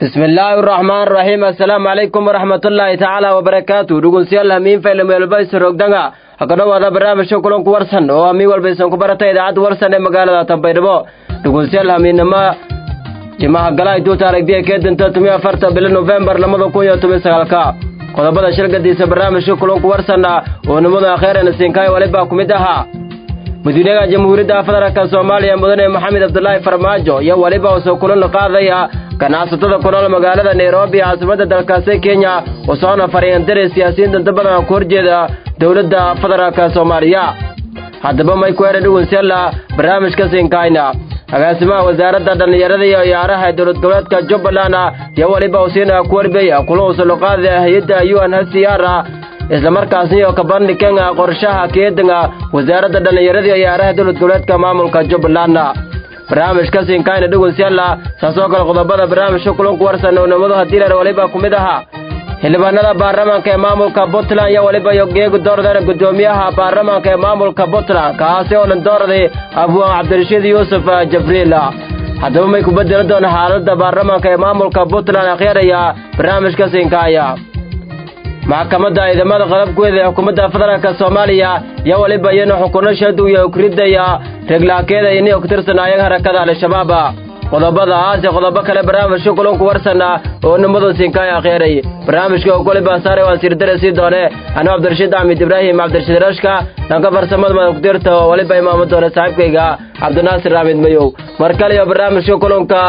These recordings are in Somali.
بسم الله الرحمن الرحيم السلام عليكم ورحمة الله تعالى وبركاته دغونسيال همين فيلم البيس روغدغا hakana wada barnaamijka kulanku warsan oo ami walba isan ku baratay idaacada warsan ee magaalada Tanbaydhabo dugusiyal hamiinama jimaha galay doo taariikhda keedanta 14 bil November 2019 qodobada shirkadiisa barnaamijka kulanku warsan oo nimada akhiran siinkaay waliba kumid aha madaxweynaha jamhuuriyadda federaalka Soomaaliya mudane Maxamed Abdullaahi Farmaajo iyo waliba oo soo kulan qaadaya ganacsatada ku nool magaalada Nairobi caasimadda dalkaasi Kenya oo soo fariin diray siyaasiyiinta inta badan ku horjeeda dawladda federaalka Soomaaliya haddaba may ku yeeray dhugunsiyada barnaamijka siinkaayna agaasimaha wasaaradda dhalinyarada iyo ciyaaraha dawlad goboleedka Jubbaland iyo waliba oo siina ku warbiyay kulan soo qaadaya hay'adda UNHCR isla markaasna iyo ka bandhigay qorshaha keedinga wasaaradda dhalinyarada iyo ciyaaraha dawlad goboleedka maamulka Jubbaland barnaamijka siinkaayna dhugunsiyada saasoo kale qodobada barnaamijka kulanku warsan oo nimada hadii la waliba kumid aha xildhibaanada baarlamaanka ee maamulka Puntland iyo waliba yogeego doorada gudoomiyaha baarlamaanka ee maamulka Puntland kaasi oo doorday Abu Cabdirashiid Yuusuf Jabriil haddaba may ku bedel doon xaaladda baarlamaanka ee maamulka Puntland akhriyaya barnaamijka siinkaaya maxkamadda ciidamada qalabkooda ee xukuumadda federaalka Soomaaliya iyo waliba iyana xukuno shadu iyo ukridaya reglaakeeda inay ku tirsanayeen harakada al-shabaab qodobadaas iyo qodobo kale barnaamijka kulanku warsan oo nimada siinkaaya akhiray barnaamijka oo kale baasaare waan sir darasi doone ana Cabdirashiid Ahmed Ibrahim Cabdirashiid Rashka dhanka farsamada ma ku dirto waliba imaam doona saaxiibkayga Cabdinaasir Ahmed Mayow markale iyo barnaamijka kulanka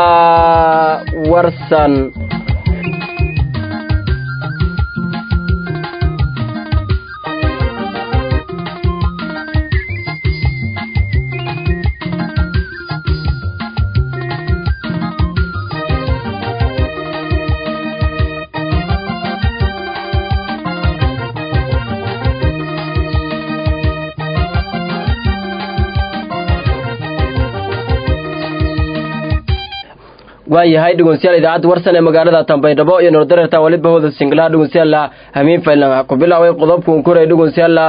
warsan waayahay dhugunsiyada idaacada warsan ee magaalada Tanbaydhabo iyo Nordarta waliba hooda singla dhugunsiyada hamiin faylan ku bilaaway qodobku koray dhugunsiyada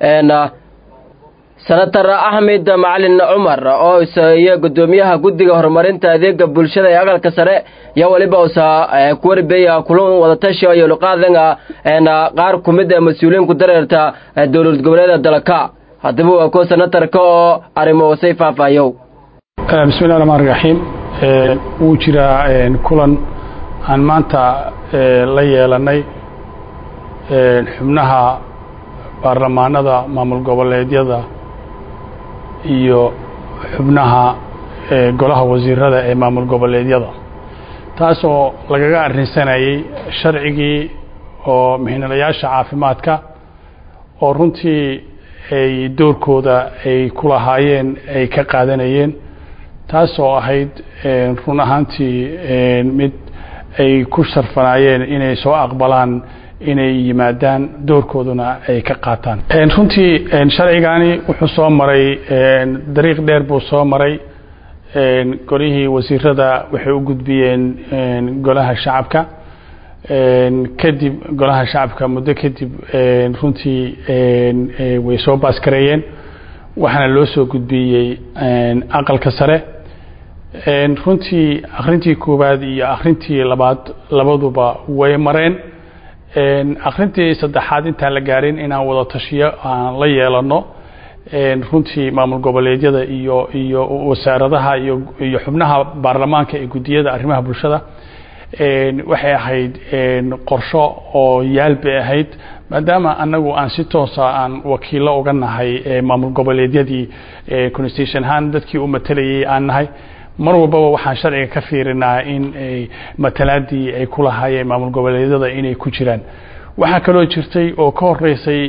Senator Ahmed Macalin Umar oo isaga gudoomiyaha guddiga horumarinta adeega bulshada ee aqalka sare iyo waliba ku warbiyay kulan wada tashi iyo luqadanga qaar kumid ah mas'uuliyiin ku dareerta dawlad goboleedka dalka haddaba waa ko senatorka oo arimo wasay faafayo bismillaahir rahmaanir rahiim wuu jiraa kulan aan maanta la yeelanay xubnaha baarlamaanada maamul goboleedyada iyo xubnaha golaha wasiirada ee maamul goboleedyada taas oo lagaga arrinsanayay sharcigii oo mihnayaasha caafimaadka oo runtii ay doorkooda ay ku lahaayeen ay ka qaadanayeen taas oo ahayd run ahaantii mid ay ku sharfanaayeen inay soo aqbalaan inay yimaadaan doorkooduna ay ka qaataan runtii sharcigani wuxuu soo maray dariiq dheer buu soo maray golihii wasiirada waxay u gudbiyeen golaha shacabka kadib golaha shacabka muddo kadib runtii way soo baaskareeyeen waxaana loo soo gudbiyey aqalka sare runtii akhrintii koowaad iyo akhrintii labaad labaduba way mareen akhrintii saddexaad intaan la gaarin inaan wada tashiyo aan la yeelano runtii maamul goboleedyada iyo wasaaradaha iyo xubnaha baarlamaanka ee gudiyada arrimaha bulshada waxay ahayd qorsho oo yaalbe ahayd maadaama anagu aan si toos ah aan wakiilo uga nahay maamul goboleedyadii constitution ahaan dadkii u matalayay aan nahay mar walba waxaan sharciga ka fiirinaa in matalaadii ay ku lahaayeen maamul goboleedyada inay ku jiraan waxa kaloo jirtay oo ka horeysay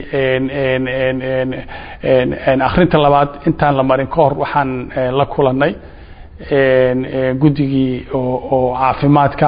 akhrinta labaad intaan la marin ka hor waxaan la kulanay guddigii oo caafimaadka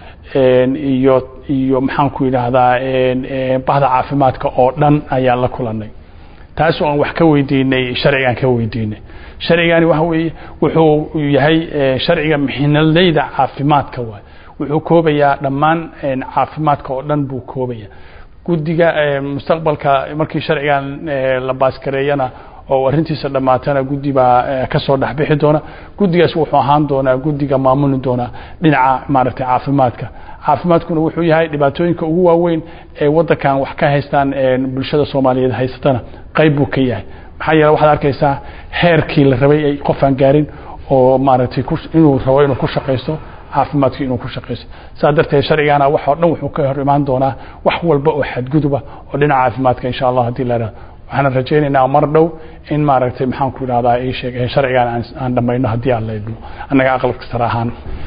iyo maxaan ku yiraahdaa bahda caafimaadka oo dhan ayaan la kulanay taas oo aan wax ka weydiinay sharcigan ka weydiinay sharcigani waxa weeye wuxuu yahay sharciga mixnalayda caafimaadka wuxuu koobayaa dhammaan caafimaadka oo dhan buu koobayaa guddiga mustaqbalka markii sharcigan la baaskareeyana oo arintiisa dhamaatana guddi baa ka soo dhaxbixi doona guddigaas wuxuu ahaan doonaa guddiga maamuli doona dhinaca maaragtay caafimaadkuna wuxuu yahay dhibaatooyinka ugu waaweyn ee wadankan wax ka haystaan bulshada Soomaaliyeed haysatana qayb buu ka yahay maxaa yeelay waxaad arkaysaa heerkii la rabay ay qof aan gaarin oo maaragtay inuu rabo inuu ku shaqeysto caafimaadkii inuu ku shaqeysto saadartay sharciigana waxa oo dhan wuxuu ka hor imaan doonaa wax walba oo xadguduba oo dhinaca caafimaadka insha Allah hadii la yiraahdo waxaan rajaynaynaa mar dhow in maaragtay maxaan ku yiraahdaa ay sheegay sharciigan aan dhamayno hadii aan leeyahay anaga aqalka saraahan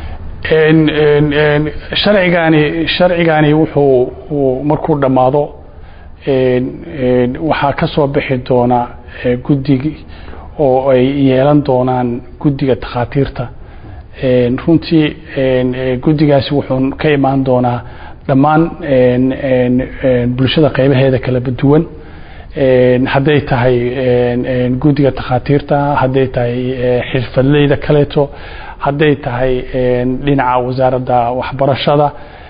sharciigani wuxuu markuu dhamaado waxa ka soo bixi doona guddiga oo ay yeelan doonaan guddiga takhaatiirta runtii guddigaasi wuxuu ka imaan doonaa dhammaan bulshada qaybaheeda kala duwan hadday tahay guddiga takhaatiirta hadday tahay xirfadleyda kaleeto hadday tahay dhinaca wasaaradda waxbarashada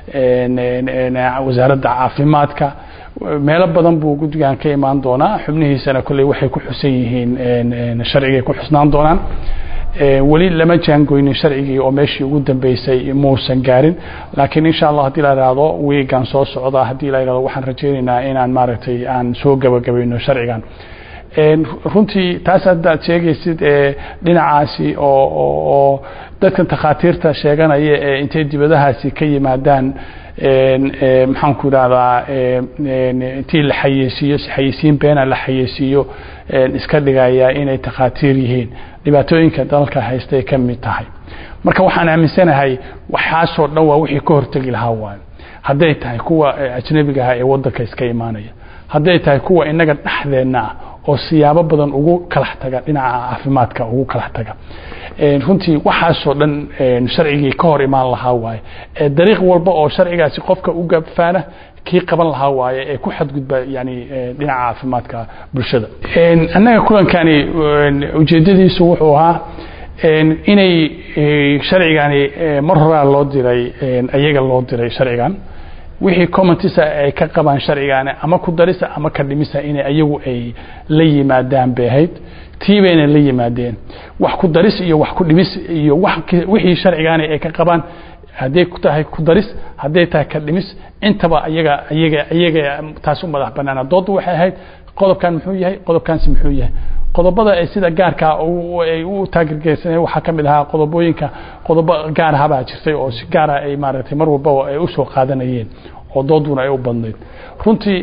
wasaaradda caafimaadka meelo badan buu guddigan ka imaan doonaa xubnihiisana kulay waxay ku xusan yihiin sharciga ku xusnaan doonaan wali lama jaangoynin sharcigii oo meeshii ugu dambeysay muusan gaarin laakiin insha Allah hadii la yiraahdo weegan soo socda hadii la yiraahdo waxaan rajaynaynaa inaan maaragtay aan soo gabagabayno sharcigan runtii taas hadda sheegaysid dhinacaasi oo dadka takhaatiirta sheeganaya intay dibadahaasi ka yimaadaan maxaan ku raada intii la xayeysiin beena la xayeysiyo iska dhigaya inay takhaatiir yihiin dhibaatooyinka dalka haystay ka mid tahay marka waxaan aaminsanahay waxaasoo dhan waa wixii ka hortagi lahaa waan hadday tahay kuwa ajnabiga ah ee wadanka iska imaanaya hadday tahay kuwa inaga dhaxdeena oo siyaabo badan ugu kala taga dhinaca caafimaadka ugu kala taga runtii waxaasoo dhan sharcigii ka hor imaan lahaa waaye dariiq walba oo sharcigaasi qofka u gabfaana kii qaban lahaa waaye ee ku xadgudba yani dhinaca caafimaadka bulshada annaga kulankani ujeedadiisu wuxuu ahaa inay sharcigani mar hore loo diray ayaga loo diray sharcigan wixii comments ay ka qabaan sharcigan ama ku darisa ama ka dhimisa inay ayagu ay la yimaadaan beehayd tiibayna la yimaadeen wax ku daris iyo wax ku dhimis iyo wixii sharcigan ay ka qabaan haday ku tahay ku daris haday tahay ka dhimis intaba ayaga taas u madax banaana dood waxay ahayd qodobkan muxuu yahay qodobkaansi muxuu yahay qodobada ay sida gaarka ay u taageeraysan waxa kamid ah qodobo gaar ah baa jirtay oo si gaar ah ay maaragtay mar walba ay u soo qaadanayeen oo dooduna ay u badnayd runtii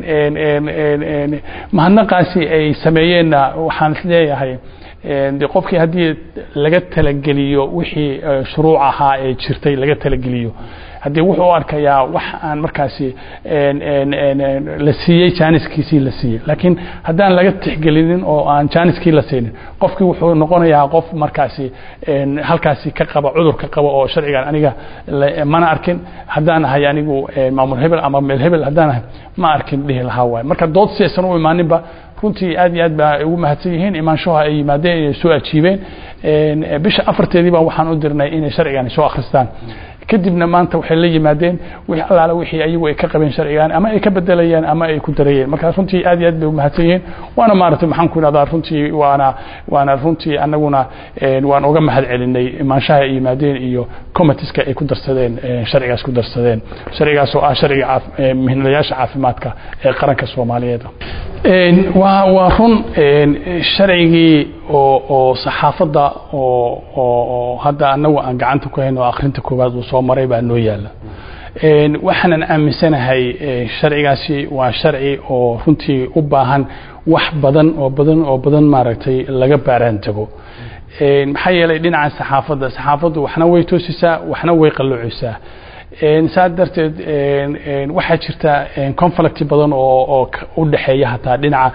mahadnaqaasi ay sameeyeen waxaan leeyahay qofkii hadii laga talageliyo wixii shuruuc ahaa ee jirtay laga talageliyo hadii wuxuu arkayaa wax aan markaasi la siiyay jaaniskiisii la siiyay laakiin hadaan laga tixgelinin oo aan jaaniskii la siinin qofkii wuxuu noqonayaa qof markaasi halkaasi ka qaba cudur ka qaba oo sharcigan aniga mana arkin hadaan ahay anigu maamul hebel ama meel hebel hadaan ahay ma arkin dhihi lahaa waay marka dood seesan u imaaninba runtii aad baa ugu mahadsan yihiin imaanshaha ay yimaadeen inay soo ajiibeen bisha afarteedii baa waxaan u dirnay inay sharcigan soo akhristaan kadibna maanta waxay la yimaadeen wixii allaala wixii ayagu ay ka qabeen sharcigan ama ay ka bedelayaan ama ay ku darayeen marka runtii aad bay u mahadsan yihiin waana maartay maxaan ku yiraahdaa runtii waana runtii anaguna waan uga mahad celinay imaanshaha ay yimaadeen iyo committeeska ay ku darsadeen sharcigaas ku darsadeen sharcigaas oo ah sharciga mihnayaasha caafimaadka ee qaranka Soomaaliyeed waa run sharcigii oo saxaafadda oo hadda anagu aan gacanta ku hayno akhrinta koobaad soo maray baa noo yaala waxaan aaminsanahay sharcigaasi waa sharci oo runtii u baahan wax badan maaragtay laga baaraan tago maxaa yeelay dhinaca saxaafaddu waxna way toosisaa waxna way qalloocisaa saadarteed waxa jirta conflict badan oo u dhaxeeya hataa dhinaca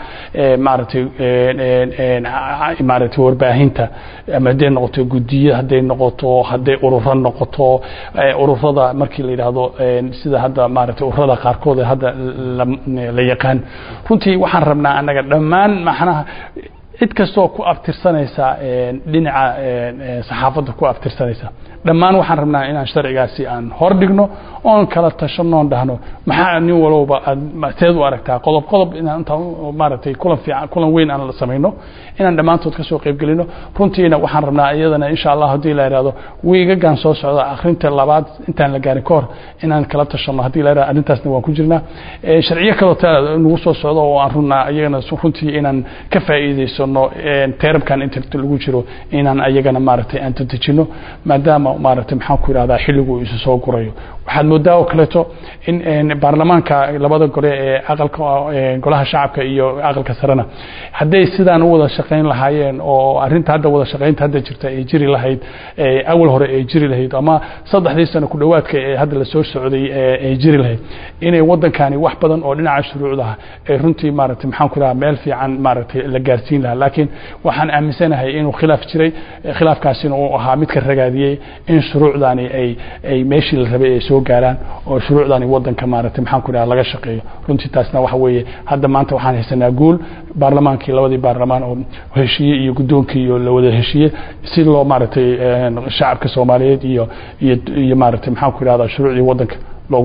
maaragtay warbaahinta ama haday noqoto gudiyo haday noqoto haday ururo noqoto ururada markii la yiraahdo sida hadda maaragtay ururada qaarkood hadda la yaqaan runtii waxaan rabnaa anaga dhammaan maxnaha cid kastoo ku abtirsanaysa dhinaca saxaafadda ku abtirsanaysa dhammaan waxaan rabnaa inaan sharcigaasi aan hor dhigno oon kala tashano dhahno maxaa nin walba teed u aragtaa qodob inaan maaragtay kulan weyn aan la sameeyno inaan dhamaantood ka soo qayb galino runtiina waxaan rabnaa iyadana insha Allah hadii la yiraahdo wiigagan soo socda akhrinta labaad intaan la gaarin koor inaan kala tashano hadii la yiraahdo arintaasna waan ku jirnaa sharciyo kale oo nagu soo socdo oo aan runaa iyagana runtii inaan ka faa'iideysano teerabkan inta lagu jiro inaan ayagana maaragtay aan tadajino maadaama maaragtay maxaan ku yiraahdaa xilligu isu soo gurayo waxaad moodaa oo kaleeto in baarlamaanka labada gole ee aqalka golaha shacabka iyo aqalka sarena haday sidaan u wada shaqeyn lahaayeen oo arinta hadda wada shaqeynta hadda jirta ay jiri lahayd awal hore ay jiri lahayd ama 3 sano ku dhawaadka ee hadda la soo socday ay jiri lahayd inay wadankani wax badan oo dhinaca shuruucda ay runtii maaragtay maxaan ku yiraahdaa meel fiican maaragtay la gaarsiin lahaa laakiin waxaan aaminsanahay inuu khilaaf jiray khilaafkaasina uu ahaa mid ka ragaadiyay in shuruucdani ay meeshii la rabay ay soo gaaraan oo shuruucdani wadanka maaragtay maxaan ku yiraahdaa laga shaqeeyo runtii taasna waxa weeye hadda maanta waxaan haysanaa guul baarlamaankii labadii baarlamaan oo heshiiyay iyo gudoonkii iyo la wada heshiiyay si loo maaragtay shacabka Soomaaliyeed iyo maaragtay maxaan ku yiraahdaa shuruucdii wadanka loogu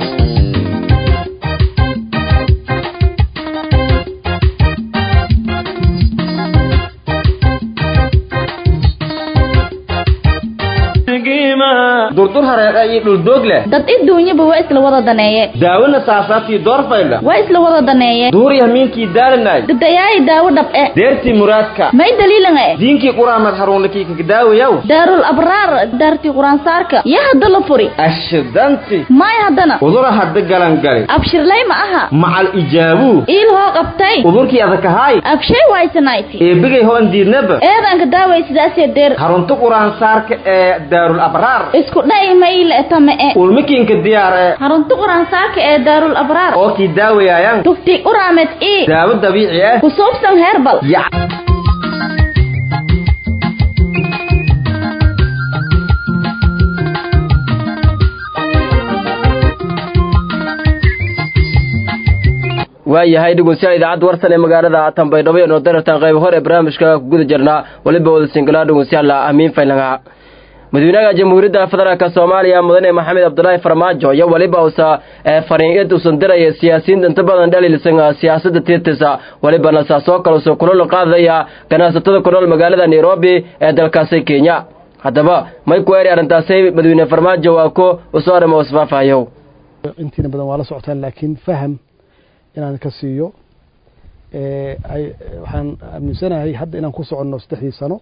durdur hareeqa iyo dhul doog leh dad adduunyaba waa isla wada daneeye daawada saasaaftii doorfayla waa isla wada daneeye duuriya miinkii daalanay dadayay daawo dhab deerti muraadka may daliilan diinkii quraamad haruunakii ka daawayow daarul abraar daarti quraan saarka ya hadda la furi ashdanti may haddana udura hadda galan gali abshirlay ma aha macal ijaabu il hoo qabtay udurkii adakahay abshay waysanayti bigay hoon diidnaba eedanka daaway sidaas deer harunta quraan saarka ee daarul abraar isku dhay mayl tama ulmikinka diyaar harunta quraan saarka ee daarul abraar oo ki daawayaan tufti uraamed daawo dabiici ah ku soobsan herbal waayahay dhegeystayaal idaacadda warsan ee magaalada Tanbaydhabo ee daratan qayb hore barnaamijka ku guda jirnaa waliba wada singala dhegeystayaal amiin faylanga madaxweynaha jamhuuriyadda federaalka Soomaaliya mudane Maxamed Abdullaahi Farmaajo iyo waliba fariin u soo diray siyaasiyiinta inta badan dhaliilsan siyaasadda tirtisa waliba soo kala soo kulul qaadaya ganacsatada ku nool magaalada Nairobi ee dalkaasi Kenya hadaba may ku yeeri arintaasay madaxweyne Farmaajo waa ko soo ramo wasfaafayo intiina badan waa la socotaan laakiin faham inaan ka siiyo waxaan aaminsanahay hadda inaan ku soconno 3 sano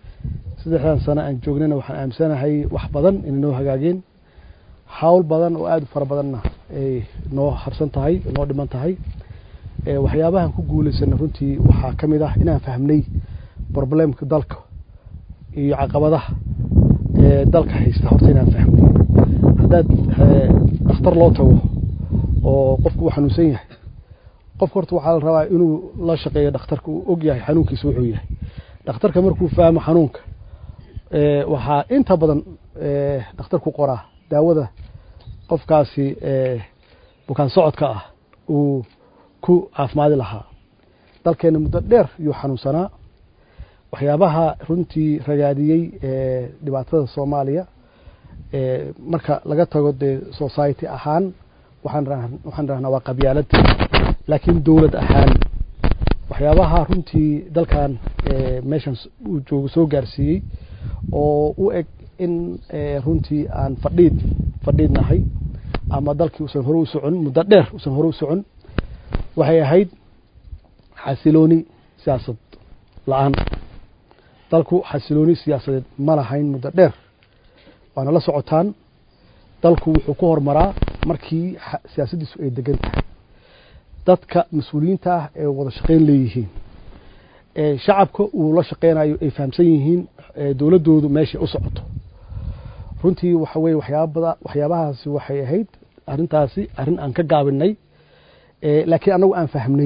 3 sano aan joognana waxaan aaminsanahay wax badan in noo hagaageen hawl badan oo aad u fara badanna ay noo harsan tahay noo dhiman tahay waxyaabahan ku guulaysan runtii waxa kamid ah inaan fahmnay problemka dalka iyo caqabadaha dalka haysta horta inaan fahmnay haddaad dhakhtar loo tago oo qofku xanuunsan yahay qof horta waxa la rabaa inuu la shaqeeyo dhakhtarka uu og yahay xanuunkiisa wuxuu yahay dhakhtarka markuu fahmo xanuunka waxa inta badan dhakhtarku qoraa daawada qofkaasi bukaan socodka ah uu ku caafimaadi lahaa dalkeena muddo dheer iyo xanuunsanaa waxyaabaha runtii ragaadiyay dhibaatada Soomaaliya marka laga tago society ahaan waxaan rahnaa waa qabyaalad laakiin dawlad ahaan waxyaabaha runtii dalkan meeshan uu joogo soo gaarsiiyay oo u eg in runtii aan fadhiidnahay ama dalkii uusan hore u socon muddo dheer uusan hore u socon waxay ahayd xasilooni siyaasad la'aan dalku xasilooni siyaasadeed ma lahayn muddo dheer waana la socotaan dalku wuxuu ku hormaraa markii siyaasaddiisu ay degan tahay dadka mas'uuliyiinta ah ee wada shaqeyn leeyihiin shacabka uu la shaqeynayo ay fahamsan yihiin dawladoodu meesha u socoto runtii waxa weeye waxyaabahaasi waxay ahayd arintaasi arin aan ka gaabinay laakiin anagu aan fahmnay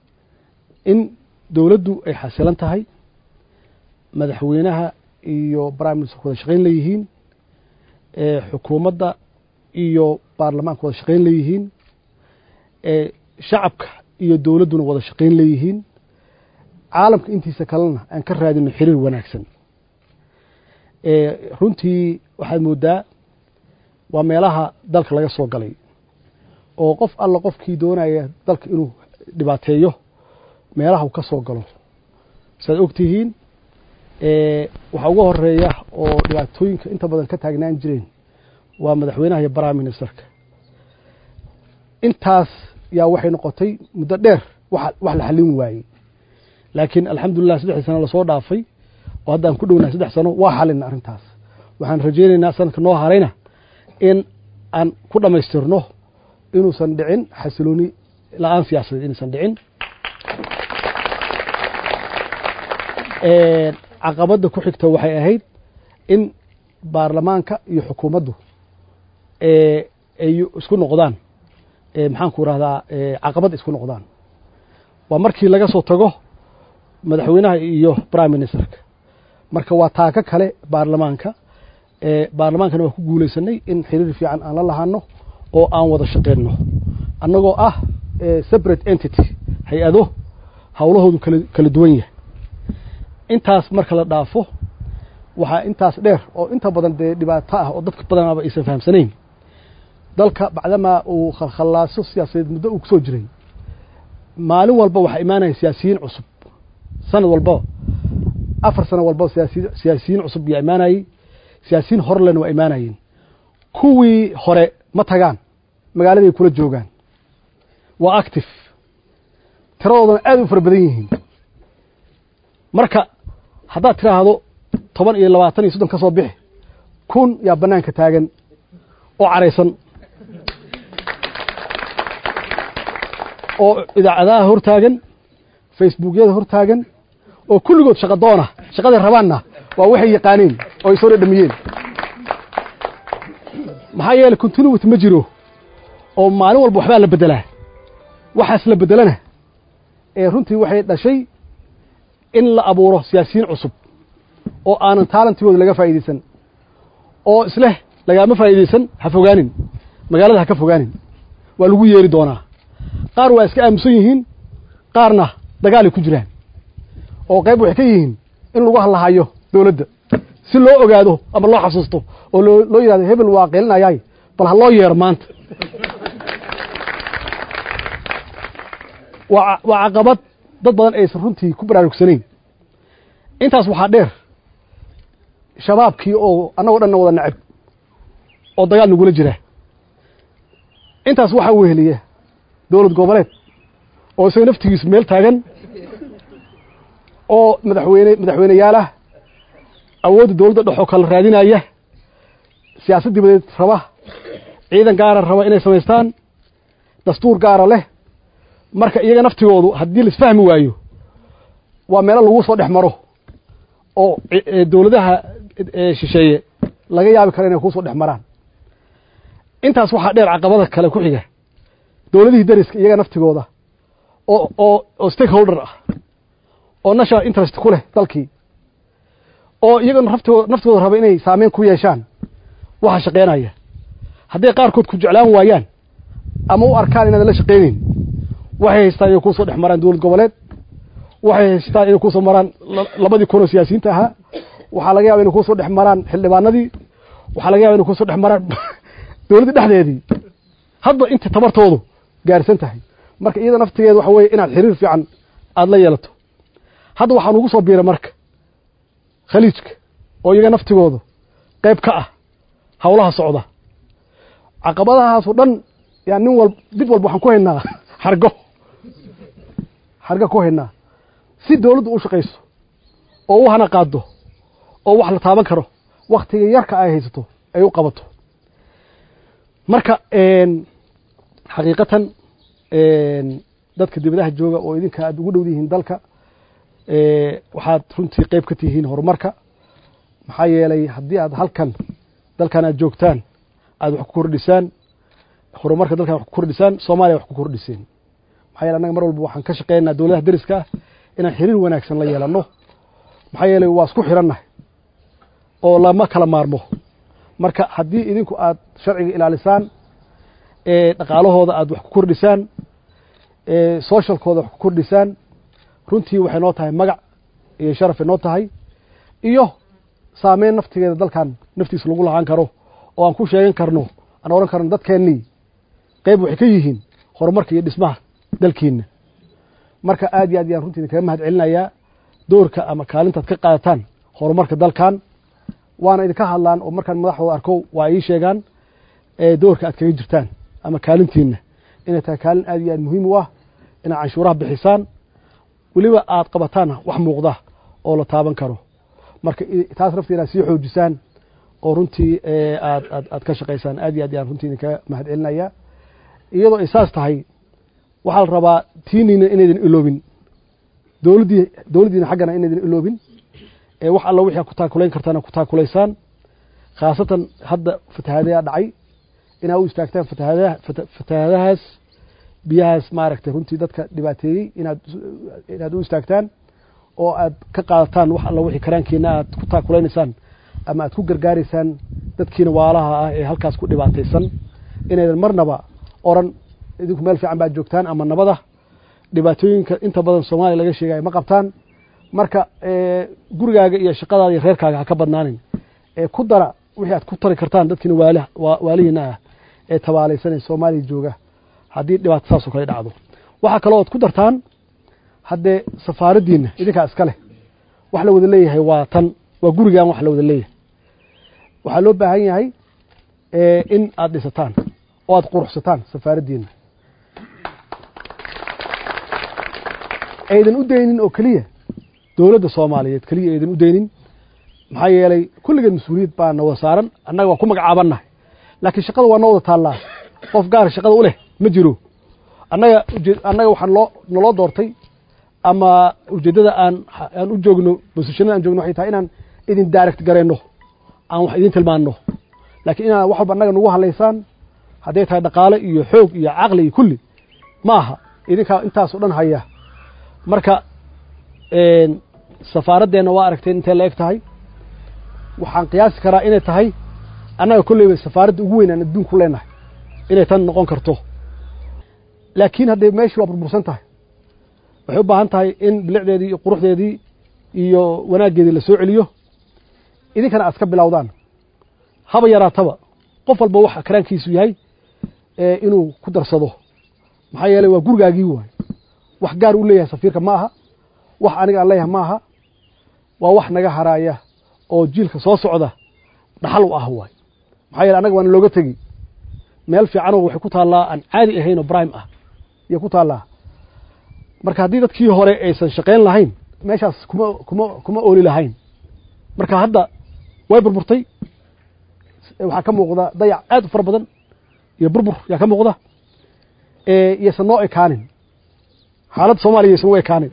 in dawladdu ay xasilan tahay madaxweynaha iyo prime minister wada shaqeyn leeyihiin xukuumadda iyo baarlamaanka wada shaqeyn leeyihiin shacabka iyo dawladduna wada shaqeyn leeyihiin caalamka intiisa kalena aan ka raadino xiriir wanaagsan runtii waxaad moodaa waa meelaha dalka laga soo galay oo qof alla qofkii doonaya dalka inuu dhibaateeyo meelaha uu ka soo galo saad ogtihiin waxa ugu horeeya oo dhibaatooyinka inta badan ka taagnaan jireen waa madaxweynaha iyo prime ministerka intaas yaa waxay noqotay muddo dheer wax la xallin waayey laakiin alxamdulillah 3 sano la soo dhaafay oo hadda aan ku dhownahay 3 sano waa xalin arrintaas waxaan rajaynaynaa sanadka noo harayna in aan ku dhamaystirno inuusan dhicin xasilooni la'aan siyaasadeed inuusan dhicin caqabada ku xigta waxay ahayd in baarlamaanka iyo xukuumaddu ay isku noqdaan maxaan ku rahdaa caqabad isku noqdaan waa markii laga soo tago madaxweynaha iyo prime ministerka marka waa taaka kale baarlamaanka baarlamaankana waa ku guulaysanay in xiriir fiican aan la lahaano oo aan wada shaqeyno annagoo ah separate entity hay-ado hawlahoodu kala duwan yahay intaas marka la dhaafo waxaa intaas dheer oo inta badan dee dhibaato ah oo dadka badanaaba aysan fahamsanayn dalka bacdamaa uu khalkhalaaso siyaasadeed muddo uu kusoo jiray maalin walba waxaa imaanaya siyaasiyiin cusub sanad walba 4 sano walba siyaasiyiin cusub yaa imaanayay siyaasiyiin horlena waa imaanayeen kuwii hore ma tagaan magaaladay kula joogaan waa active tiradoodana aad u fara badan yihiin marka haddaad tiraahdo 10 iyo 20 iyo 30 ka soo bixi 1,000 yaa banaanka taagan oo careysan oo idaacadaha hor taagan facebookyada hor taagan oo kulligood shaqo doona shaqaday rabaanna waa waxay yaqaaneen oo ay soo dhadhamiyeen maxaa yeelay continuity ma jiro oo maalin walba waxbaa la bedelaa waxaas la bedelana runtii waxay dhashay in la abuuro siyaasiyiin cusub oo aanan talantigooda laga faa'iideysan oo isleh lagama faa'iideysan ha fogaanin magaalada ha ka fogaanin waa lagu yeeri doonaa qaar waa iska aamusan yihiin qaarna dagaal ku jiraan oo qayb waxay ka yihiin in lagu hadlahayo dawladda si loo ogaado ama loo xasuusto oo loo yiraahdo hebel waa qeelinayay bal ha loo yeero maanta waa caqabad dad badan ay runtii ku baraarugsaneen intaas waxaa dheer shabaabkii oo annagoo dhan wada nacab oo dagaal nagula jira intaas waxaa weheliya dawlad goboleed oo isaga naftigiisu meel taagan oo madaxweyneyaalaha awoodda dawladda dhexoo kala raadinaya siyaasad dibadeed raba ciidan gaara raba inay samaystaan dastuur gaara leh marka iyaga naftigoodu haddii la isfahmi waayo waa meelo lagu soo dhex maro oo dawladaha shisheeye laga yaabi karo inay ku soo dhex maraan intaas waxaa dheer caqabada kale ku xiga dawladihii dariska iyaga naftigooda oo stakeholder ah oo national interest ku leh dalkii oo iyaga naftooda raba inay saameyn ku yeeshaan waxa shaqeynaya hadday qaarkood ku jeclaan waayaan ama u arkaan inaan la shaqeynin waxay haystaan inay ku soo dhex maraan dawlad goboleed waxay haystaan inay ku soo maraan 2,000 siyaasiyiinta ahaa waxaa laga yaabaa inay ku soo dhex maraan xildhibaanadii waxaa laga yaabaa inay ku soo dhex maraan dawladda dhexdeedii hadda inta tabartoodu gaarsan tahay marka iyada naftigeeda waxa weeye inaad xiriir fiican aad la yeelato hadda waxaan ugu soo biiray marka khaliijka oo iyaga naftigoodu qayb ka ah hawlaha socda caqabadahaas oo dhan yaa nin walba dib walba waxaan ku haynaa harga ku haynaa si dawladdu u shaqayso oo u hana qaado oo wax la taaban karo waqtiga yarka ay haysato ay u qabato marka xaqiiqatan dadka dibadaha jooga oo idinka aad ugu dhow yihiin dalka waxaad runtii qayb ka tihiin horumarka maxaa yeelay haddii aad dalkan aad joogtaan aad wax ku kordhisaan horumarka dalkan wax ku kordhisaan Soomaaliya wax ku kordhiseen maxaa yeelay anaga mar walba waxaan ka shaqeynaa dawladaha dariska inaan xiriir wanaagsan la yeelano maxaa yeelay waa isku xirannahay oo lama kala maarmo marka haddii idinku aad sharciga ilaalisaan dhaqaalahooda aad wax ku kordhisaan socialkooda wax ku kordhisaan runtii waxay noo tahay magac iyo sharaf noo tahay iyo saameyn naftigeeda dalkan naftiisa lagu lahaan karo oo aan ku sheegan karno aan oran karno dadkeennii qayb waxay ka yihiin horumarka iyo dhismaha dalkiina marka aad iyo aad ayaan runtii kaga mahad celinayaa doorka ama kaalintaad ka qaadataan horumarka dalkan waana idinka hadlaan oo markaan madaxdooda arko waa ii sheegaan doorka aad kaga jirtaan ama kaalintiina inay tahay kaalin aad iyo aad muhiim u ah inaad canshuuraha bixisaan weliba aad qabataan wax muuqda oo la taaban karo marka taas nafteena sii xoojisaan oo runtii aad ka shaqaysaan aad iyo aad ayaan runtii idinka mahad celinayaa iyadoo ay saas tahay waxaa la rabaa tiiniina inaydan iloobin dowladdiina xaggana inaydan iloobin wax alla wixii ku taakulayn kartaana ku taakulaysaan khaasatan hadda fatahaadayaa dhacay inaad u istaagtaan fatahaadahaas biyahaas maaragtay runtii dadka dhibaateeyey inaad u istaagtaan oo aad ka qaadataan wax alla wixii karaankiina aad ku taakulaynaysaan ama aad ku gargaaraysaan dadkiina waalaha ah ee halkaas ku dhibaataysan inaydan marnaba oran idinku meel fiican baad joogtaan ama nabada dhibaatooyinka inta badan Soomaaliya laga sheegay ma qabtaan marka gurigaaga iyo shaqadaada iyo reerkaaga ha ka badnaanin ku dara wixii aad ku tari kartaan dadkiina waalihiina ah ee tabaalaysan ee Soomaaliya jooga haddii dhibaato saas oo kale dhacdo waxa kale oo aad ku dartaan haddee safaaradiina idinka iska leh wax la wada leeyahay waa gurigaan wax la wada leeyahay waxaa loo baahan yahay in aad dhisataan oo aad quruxsataan safaaradiina aydan u daynin oo kaliya dowladda Soomaaliyeed kaliya aydan u daynin maxaa yeelay kulligeed mas'uuliyad baa noo saaran annaga waa ku magacaabannahay laakiin shaqada waa noo wada taallaa qof gaar shaqada u leh ma jiro annaga waxaan naloo doortay ama ujeedada aan u joogno positionada aan joogno waxay tahay inaan idin direct gareyno aan wax idin tilmaanno laakiin inaan wax walba annaga nagu halaysaan hadday tahay dhaqaale iyo xoog iyo caqli iyo kulli ma aha idinka intaas oo dhan haya marka safaaraddeena waa aragteen intee la eg tahay waxaan qiyaasi karaa inay tahay annaga kolleyba safaaradda ugu weyn aan adduunku leenahay inay tan noqon karto laakiin hadday meeshii waa burbursan tahay waxay u baahan tahay in bilicdeedii iyo quruxdeedii iyo wanaaggeedii la soo celiyo idinkana aad ka bilowdaan haba yaraataba qof walba waxa karaankiisu yahay inuu ku darsado maxaa yeelay waa gurigaagii waay wax gaar u leeyahay safiirka ma aha wax aniga aan leeyahay ma aha waa wax naga haraaya oo jiilka soo socda dhaxal u ah waay maxaa yeelay anaga waan looga tegi meel fiican oo waxay ku taallaa aan caadi ahayn oo prime ah iyo ku taallaa marka haddii dadkii hore aysan shaqayn lahayn meeshaas kuma ooli lahayn marka hadda way burburtay waxaa ka muuqda dayac aad u fara badan iyo burbur yaa ka muuqda iyaysan noo ekaanin xaaladda Soomaaliya iyaysan u ekaanin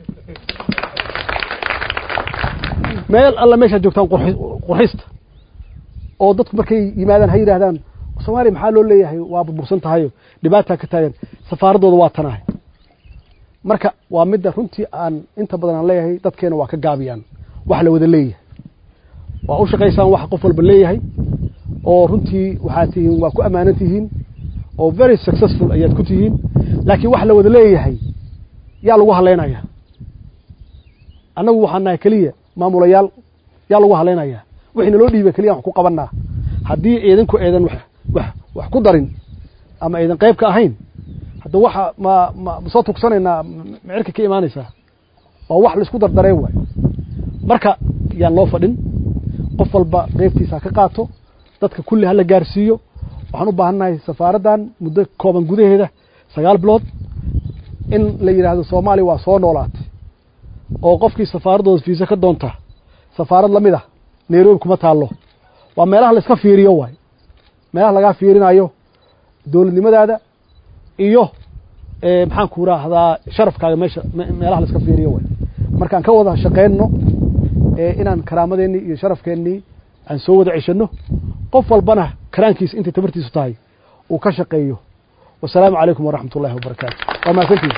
meel alla meeshaad joogtaan qurxista oo dadku markay yimaadaan ha yidhaahdaan Soomaaliya maxaa loo leeyahay waa burbursan tahay dhibaataa ka taagan safaaradooda waa tanahay marka waa midda runtii aan inta badan aan leeyahay dadkeena waa ka gaabiyaan wax la wada leeyahay waa u shaqaysaan wax qof walba leeyahay oo runtii waxaad tihiin waa ku amaanan tihiin oo very successful ayaad ku tihiin laakiin wax la wada leeyahay yaa lagu haleynayaa annagu waxaan nahay kaliya maamulayaal yaa lagu haleynayaa wixii naloo dhiibay kaliya wax ku qabanaa haddii idinku eedan wax ku darin ama eedan qayb ka ahayn hadda waxa ma soo tugsanaynaa micirka ka imaanaysaa waa wax la isku dardarey waay marka yaan loo fadhin qof walba qaybtiisa ka qaato dadka kulli hala gaarsiiyo waxaan u baahannahay safaaraddan muddo kooban gudaheeda 9 bilood in la yiraahdo Soomaaliya waa soo noolaatay oo qofkii safaaradooda fiisa ka doonta safaarad lamid ah Nairobi kuma taalo waa meelaha la iska fiiriyo waay meelaha laga fiirinayo dawladnimadaada iyo maxaan ku raahdaa sharafkaaga meelaha la iska fiiriyo waay markaan ka wada shaqeeyno inaan karaamadeenni iyo sharafkeenni aan soo wada cishano qof walbana karaankiisa inta tabartiisu tahay uu ka shaqeeyo wassalaamu calaykum waraxmatullaahi wabarakaatu waa mahadsantihiin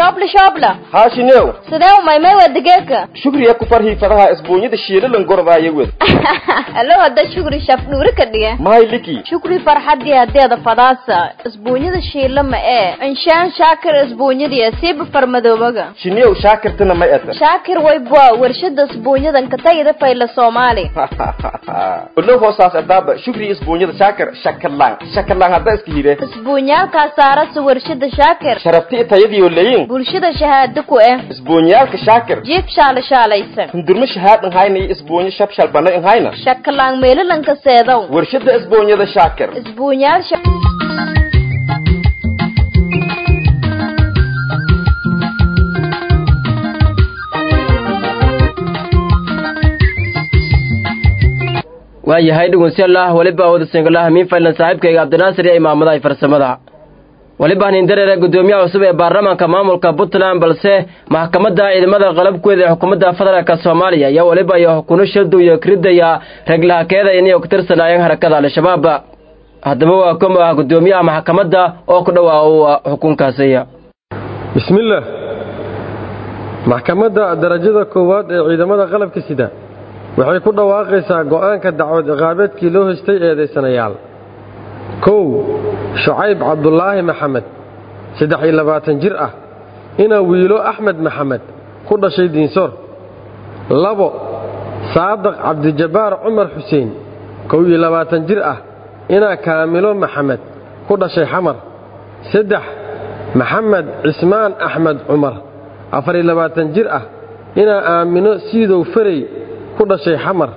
shoobla haashineew sidee u maymay wadageeka shukriya ku farhii fadaha isbuunyada shiilalan gordaayo wad allo hada shukri shaf nuuri ka dhiga mayliki shukri farxadii hadeeda fadaasa isbuunyada shiila ma ee inshaan shaakir isbuunyadii siib farmadoobaga shineew shaakirtana ma eeta shaakir way bua warshada isbuunyadan ka tayada fayla Soomaali ullo hoosaas adaaba shukri isbuunyada shaakir shakalaan hada iska hire isbuunyaalka saarasa warshada shaakir sharafti tayadii oo leeyin bulshada shahaado ku ah isbuunyaalka shaakir jiif shaalaysan hundurma shahaadan hayna isbuunyo shabshal bana in hayna shakalaan meelalan ka seedow warshada isbuunyada shaakir isbuunyaal waayahay dhegeystayaal waliba wada singalaha min faylan saaxiibkayga Cabdinaasir iyo imaamada ay farsamada waliba nin dareere gudoomiyaha cusub ee baarlamaanka maamulka Puntland balse maxkamadda ciidamada qalabkooda ee xukuumadda federaalka Soomaaliya ayaa waliba iyo xukuno shadu iyo kridaya raglahakeeda inay ku tirsanayeen harakada al-shabaab haddaba waa kuma gudoomiyaha maxkamadda oo ku dhawaa xukunkaasiya bismillaah maxkamadda darajada koowaad ee ciidamada qalabka sida waxay ku dhawaaqaysaa go'aanka dacwad ciqaabeedkii loo hestay eedeysanayaal 1 Shucayb Cabdullaahi Maxamed 23 jir ah ina wiilo Axmed Maxamed ku dhashay Diinsoor 2 Saadiq Cabdijabaar Umar Xuseen 21 jir ah ina Kaamilo Maxamed ku dhashay Xamar 3 Maxamed Cismaan Axmed Umar 24 jir ah ina Aamino Siidow Faray ku dhashay Xamar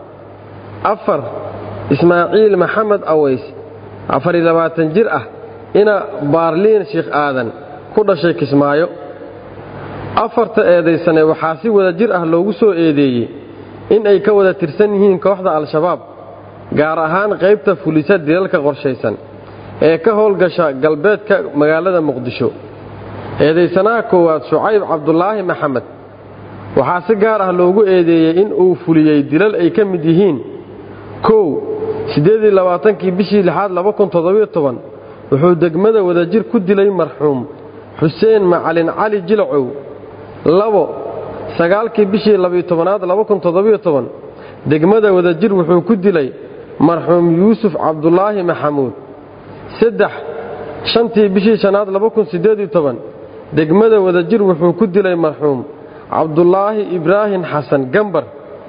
4 Ismaaciil Maxamed Aways 24 jir ah ina Baarliin Sheekh Aadan ku dhashay Kismaayo afarta eedeysane waxaa si wada jir ah loogu soo eedeeyay in ay ka wada tirsan yihiin kooxda al-shabaab gaar ahaan qaybta fulisa dilalka qorshaysan ee ka howlgasha galbeedka magaalada Muqdisho eedeysanaha koowaad Shucayb Cabdullaahi Maxamed waxaa si gaar ah loogu eedeeyay in uu fuliyay dilal ay ka mid yihiin 28 bishii 2017 wuxuu degmada wadajir ku dilay marxuum Xuseen Macalin Cali Jilcow 9 bishii 12 2017 degmada wadajir wuxuu ku dilay marxuum Yuusuf Cabdullaahi Maxamuud 5 bishii 2018 degmada wadajir wuxuu ku dilay marxuum Cabdullaahi Ibraahim Xasan Gambar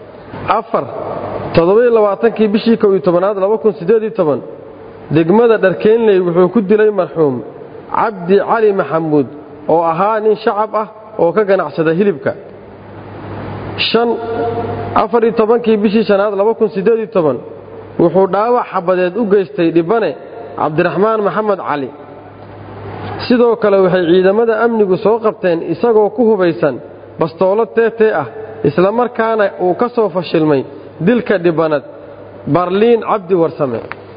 27 bishii 11 2018 degmada Dharkeenley wuxuu ku dilay marxuum Cabdi Cali Maxamuud oo ahaa nin shacab ah oo ka ganacsada hilibka 14 bishii 2018 wuxuu dhaawac xabadeed u geystay dhibane Cabdiraxmaan Maxamed Cali sidoo kale waxay ciidamada amnigu soo qabteen isagoo ku hubaysan bastoolad teete ah isla markaana uu ka soo fashilmay dilka dhibanad Baarliin Cabdi Warsame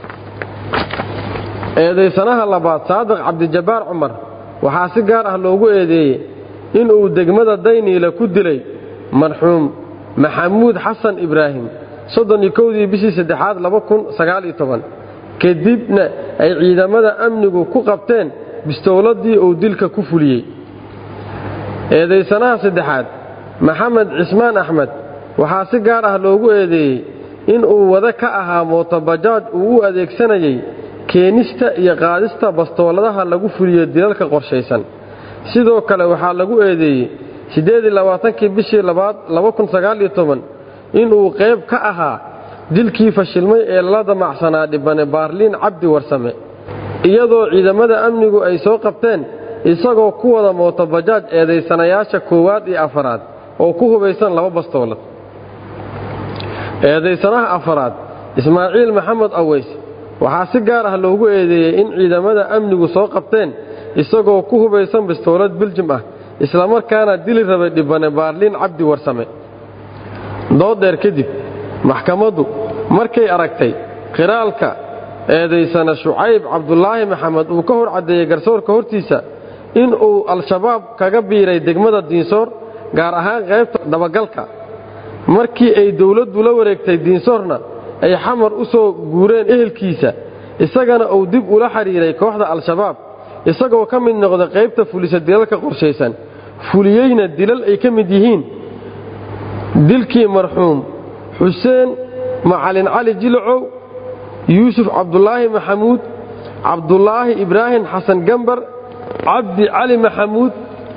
eedeysanaha labaad Saadiq Cabdijabaar Umar waxaa si gaar ah loogu eedeeyay in uu degmada Dayniile ku dilay marxuum Maxamuud Xasan Ibraahim 31 bishii 3 2019 kadibna ay ciidamada amnigu ku qabteen bistooladii uu dilka ku fuliyay eedeysanaha saddexaad Maxamed Cismaan Axmed waxaa si gaar ah loogu eedeeyay in uu wada ka ahaa mootobajaaj uu u adeegsanayay keenista iyo qaadista bastooladaha lagu fuliyo dilalka qorshaysan sidoo kale waxaa lagu eedeeyay 28 bishii 2019 in uu qayb ka ahaa dilkii fashilmay ee la damacsanaa dhibane Baarliin Cabdi Warsame iyadoo ciidamada amnigu ay soo qabteen isagoo ku wada mootobajaaj eedeysanayaasha koowaad iyo afaraad oo ku hubaysan laba bastoolad eedeysanaha afaraad Ismaaciil Maxamed Aways waxaa si gaar ah loogu eedeeyay in ciidamada amnigu soo qabteen isagoo ku hubaysan bastoolad Biljim ah isla markaana dili rabay dhibane Baarliin Cabdi Warsame doodeer kadib maxkamaddu markay aragtay qiraalka eedeysana Shucayb Cabdullaahi Maxamed uu ka hor cadeeyay garsoorka hortiisa in uu al-shabaab kaga biiray degmada Diinsoor gaar ahaan qaybta dabagalka markii ay dawladdu la wareegtay Diinsoorna ay xamar u soo guureen ehelkiisa isagana uu dib ula xiriiray kooxda al-shabaab isagoo ka mid noqday qaybta fulisa dilalka qorshaysan fuliyeyna dilal ay ka mid yihiin dilkii marxuum xuseen macalin cali jilcow yuusuf cabdulaahi maxamuud cabdulaahi ibraahim xasan gambar cabdi cali maxamuud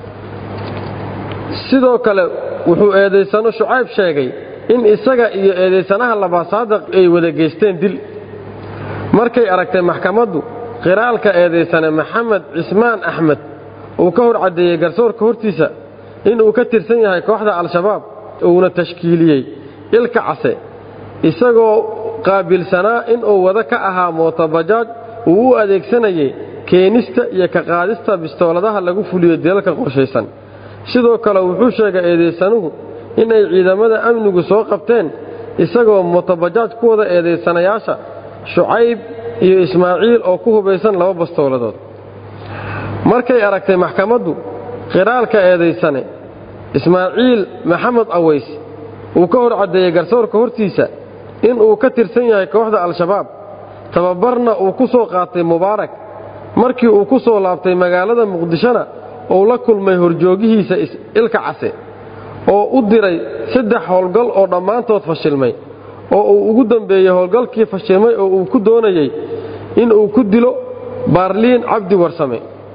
sidoo kale wuxuu eedaysano shucayb sheegay in isaga iyo eedaysanaha labaad saadiq ay wada geysteen dil markay aragtay maxkamaddu qiraalka eedaysane maxamed cismaan axmed uu ka hor caddeeyey garsoorka hortiisa inuu ka tirsan yahay kooxda al-shabaab uuna tashkiiliyey ilka case isagoo qaabilsanaa inuu wada ka ahaa mootobajaaj uu u adeegsanayay keenista iyo ka qaadista bistooladaha lagu fuliyo dilalka qorshaysan sidoo kale wuxuu sheegay eedaysanuhu inay ciidamada amnigu soo qabteen isagoo mootobajaaj ku wada eedaysanayaasha shucayb iyo ismaaciil oo ku hubaysan 2 bastooladood markay aragtay maxkamaddu qiraalka eedaysane ismaaciil maxamed aways uu ka hor caddeeyey garsoorka hortiisa inuu ka tirsan yahay kooxda al-shabaab tababarna uu ku soo qaatay mubaarak markii uu ku soo laabtay magaalada muqdishona uu la kulmay horjoogihiisa ilka case oo u diray 3 howlgal oo dhammaantood fashilmay oo uu ugu dambeeyey howlgalkii fashilmay oo uu ku doonayay inuu ku dilo baarliin cabdi warsame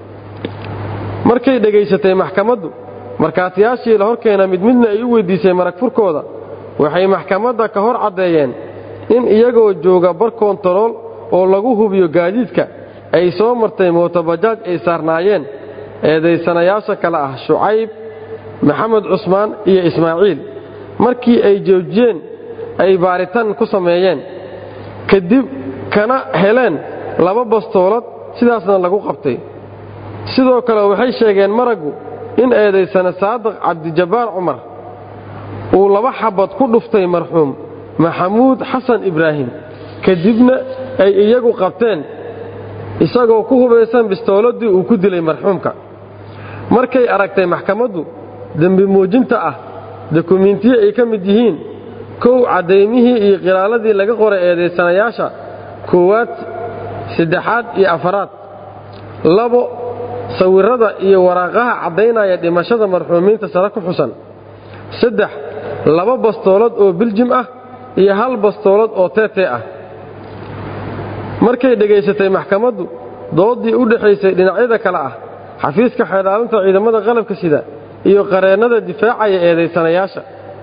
markay dhegaysatay maxkamaddu markaatiyaashii la horkeena midna ay u weydiisay marag furkooda waxay maxkamadda ka hor caddeeyeen in iyagoo jooga bar koontarool oo lagu hubiyo gaadiidka ay soo martay mootobajaaj ay saarnaayeen eedaysanayaasha kale ah shucayb maxamed cusmaan iyo ismaaciil markii ay joojiyeen ay baaritaan ku sameeyeen kadib kana heleen 2 bastoolad sidaasna lagu qabtay sidoo kale waxay sheegeen maragu in eedaysana saadiq cabdijabbaar cumar uu 2 xabad ku dhuftay marxuum maxamuud xasan ibraahim kadibna ay iyagu qabteen isagoo ku hubaysan bistooladii uu ku dilay marxuumka markay aragtay maxkamaddu dambi muujinta ah dukumiintiyo ay ka mid yihiin 1 cadaymihii iyo qiraaladii laga qoray eedaysanayaasha 1aad 3aad iyo 4aad 2 sawirada iyo waraaqaha cadaynaya dhimashada marxuumiinta sare ku xusan 3 2 bastoolad oo biljim ah iyo 1 bastoolad oo teete ah markay dhegaysatay maxkamaddu doodii u dhaxaysay dhinacyada kale ah xafiiska xeelaalinta ciidamada qalabka sida iyo qareennada difaacaya eedaysanayaasha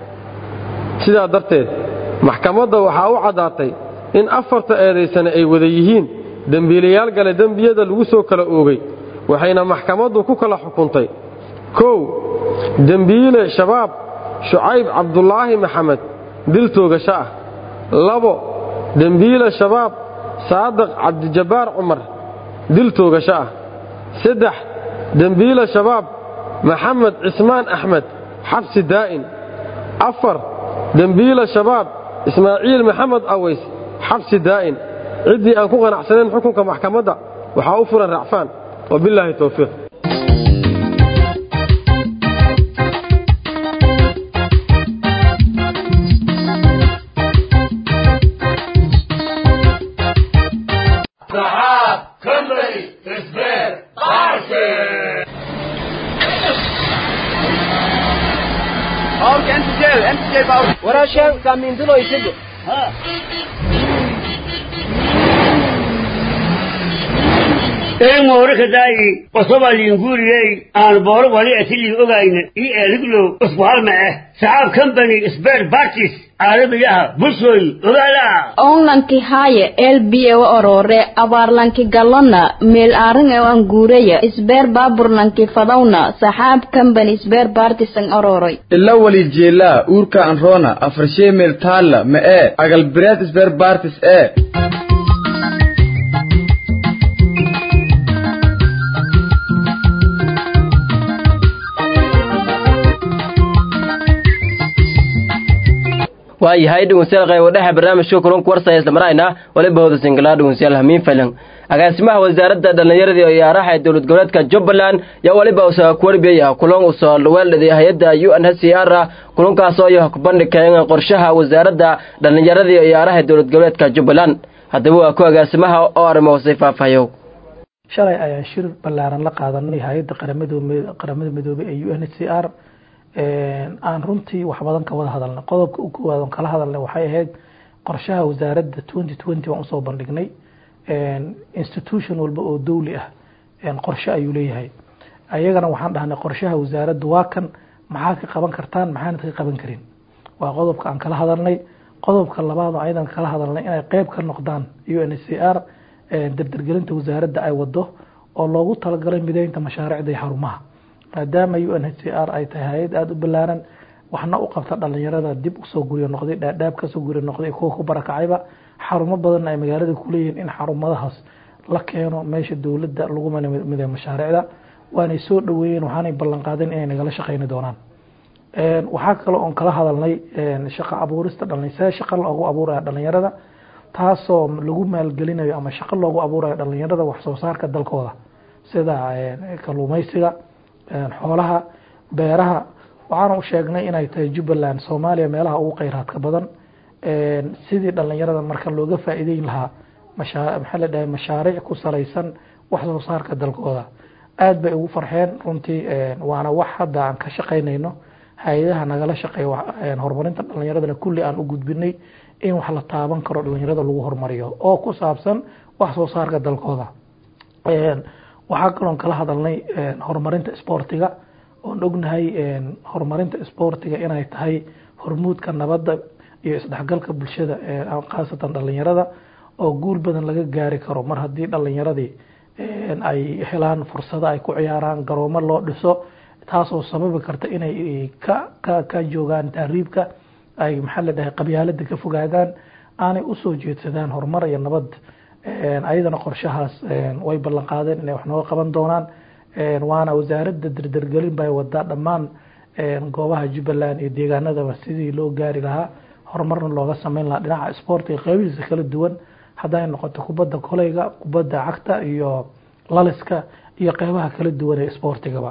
sidaa darteed maxkamadda waxaa u caddaatay in 4 eedaysane ay wada yihiin dembiilayaal gale dembiyada lagu soo kala oogay waxayna maxkamaddu ku kala xukuntay 1 dembiile shabaab shucayb cabdulaahi maxamed dil toogasho ah 2 dembiile shabaab saadiq cabdijabbaar cumar dil toogasho ah 3 dembiile shabaab maxamed cismaan axmed xabsi daa'in 4 dembiile shabaab ismaaciil maxamed aways xabsi daa'in ciddii aan ku qanacsanayn xukunka maxkamadda waxaa u furan racfaan wabilaahi tawfiiq ولا شيء كان من دلو يسجل إيه مورك داي وصبا لينقولي أنا بورو ولي أتلي أغاين إيه ألقلو أصبح معه سعاب كمباني إسبير بارتيس عربيها بصوي أغالا أونلانكي هاي LBA وأروري أبارلانكي قالونا ميل آرنغ وانقوري إسبير بابورلانكي فضونا سحاب كمباني إسبير بارتيس أروري إلا ولي جيلا أوركا أنرونا أفرشي ميل تالا ما إيه أقل بريد إسبير بارتيس إيه waayahay dhegeystayaal qayb wadhaha barnaamijka kulanka warsan isla marayna waliba hooda singalaad dhegeystayaal hamiin filan agaasimaha wasaaradda dhalinyarada iyo ciyaaraha ee dowlad goboleedka Jubbaland yaa waliba soo kordhiyay kulan u soo weelday hay'adda UNHCR kulankaas oo ay ku bandhigayeen qorshaha wasaaradda dhalinyarada iyo ciyaaraha ee dowlad goboleedka Jubbaland haddaba waa ku agaasimaha oo arrimo sifaafayo shalay ayaan shir ballaaran la qaadanay hay'adda qaramada midoobay ee UNHCR aan runtii wax badan ka wada hadalnay qodobka ugu koowaad kala hadalnay waxay ahayd qorshaha wasaaradda 2020 waan usoo bandhignay institution walba oo dawli ah qorshe ayuu leeyahay ayagana waxaan dhahnay qorshaha wasaaradda waa kan maxaad ka qaban kartaan maxaanad ka qaban karin waa qodobka aan kala hadalnay qodobka labaad oo ayadan kala hadalnay inay qayb ka noqdaan UNHCR dardargelinta wasaaradda ay wado oo loogu talagalay mideynta mashaariicda iyo xarumaha maadaama UNHCR ay tahay hay'ad aad u ballaaran waxna u qabta dhalinyarada dib u soo guriyo noqday dhaadhaab ka soo guriyo noqday kuwa ku barakacayba xarumo badan ay magaalada ku leeyihiin in xarumadahaas la keeno meesha dawladda lagu mideeyo mashaariicda waanay soo dhaweeyeen waxaanay ballan qaadeen inay nagala shaqeyn doonaan waxaa kale oo kala hadalnay shaqo abuurista dhalinyarada shaqo loogu abuurayo dhalinyarada taasoo lagu maalgelinayo ama shaqo loogu abuurayo dhalinyarada wax soo saarka dalkooda sida kalluumaysiga xoolaha beeraha waxaan u sheegnay inay tahay Jubbaland Soomaaliya meelaha ugu kheyraadka badan sidii dhalinyarada marka looga faa'iideyn lahaa mashaariic ku salaysan wax soo saarka dalkooda aad bay ugu farxeen runtii waana wax hadda aan ka shaqeynayno hay'adaha nagala shaqeeya horumarinta dhalinyarada kulli aan u gudbinay in wax la taaban karo dhalinyarada lagu horumariyo oo ku saabsan wax soo saarka dalkooda waxaa kaloo kala hadalnay horumarinta isboortiga oo ognahay horumarinta isboortiga inay tahay hormuudka nabadda iyo isdhexgalka bulshada qaasatan dhalinyarada oo guul badan laga gaari karo mar haddii dhalinyaradii ay helaan fursado ay ku ciyaaraan garoomo loo dhiso taasoo sababi karta inay ka joogaan tahriibka ay maxaa la dhahay qabyaalada ka fogaadaan aanay u soo jeedsadaan horumar iyo nabad ayadana qorshahaas way ballan qaadeen inay wax nooga qaban doonaan waana wasaaradda dardargelin bay wadaa dhammaan goobaha Jubbaland iyo deegaanadaba sidii loo gaari lahaa horumarna looga sameyn lahaa dhinaca isboortiga qaybihiisa kala duwan hadday noqoto kubadda kolayga kubadda cagta iyo laliska iyo qaybaha kala duwan ee isboortigaba